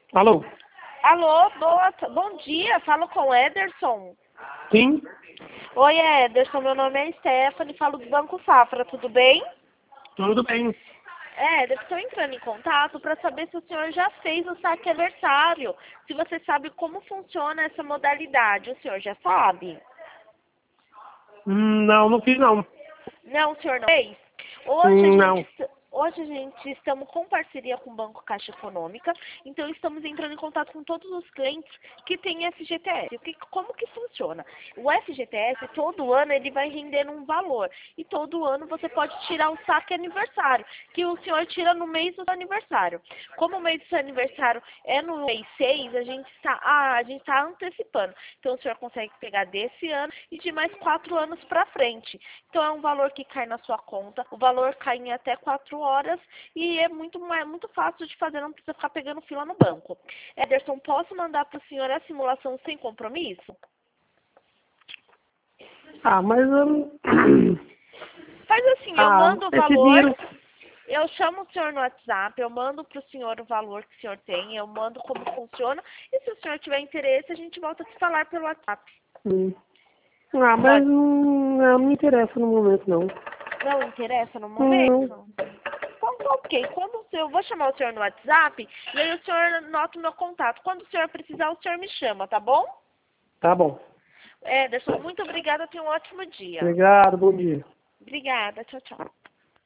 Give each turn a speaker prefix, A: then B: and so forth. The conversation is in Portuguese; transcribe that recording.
A: Alô?
B: Alô, bom dia, falo com o Ederson.
A: Sim?
B: Oi, Ederson, meu nome é Stephanie, falo do Banco Safra, tudo bem?
A: Tudo bem.
B: Ederson, estou entrando em contato para saber se o senhor já fez o saque aniversário, se você sabe como funciona essa modalidade, o senhor já sabe?
A: Não, não fiz não.
B: Não, o senhor não fez? Hoje
A: Não.
B: a gente estamos com parceria com o Banco Caixa Econômica, então estamos entrando em contato com todos os clientes que têm FGTS. Como que funciona? O FGTS, todo ano, ele vai render um valor. E todo ano você pode tirar o saque aniversário, que o senhor tira no mês do seu aniversário. Como o mês do seu aniversário é no mês 6, a gente está antecipando. Então o senhor consegue pegar desse ano e de mais 4 anos para frente. Então é um valor que cai na sua conta, o valor cai em até 4 horas e é muito fácil de fazer, não precisa ficar pegando fila no banco. Ederson, posso mandar para o senhor a simulação sem compromisso?
A: Mas...
B: Faz assim, eu mando o
A: esse
B: valor,
A: dinheiro...
B: eu chamo o senhor no WhatsApp, eu mando para o senhor o valor que o senhor tem, eu mando como funciona, e se o senhor tiver interesse, a gente volta a se falar pelo WhatsApp.
A: mas não me interessa no momento, não.
B: Não interessa no
A: Não.
B: momento? Então, ok. Eu vou chamar o senhor no WhatsApp e aí o senhor anota o meu contato. Quando o senhor precisar, o senhor me chama, tá bom?
A: Tá bom.
B: Ederson, muito obrigada. Tenha um ótimo dia.
A: Obrigado, bom dia.
B: Obrigada. Tchau, tchau.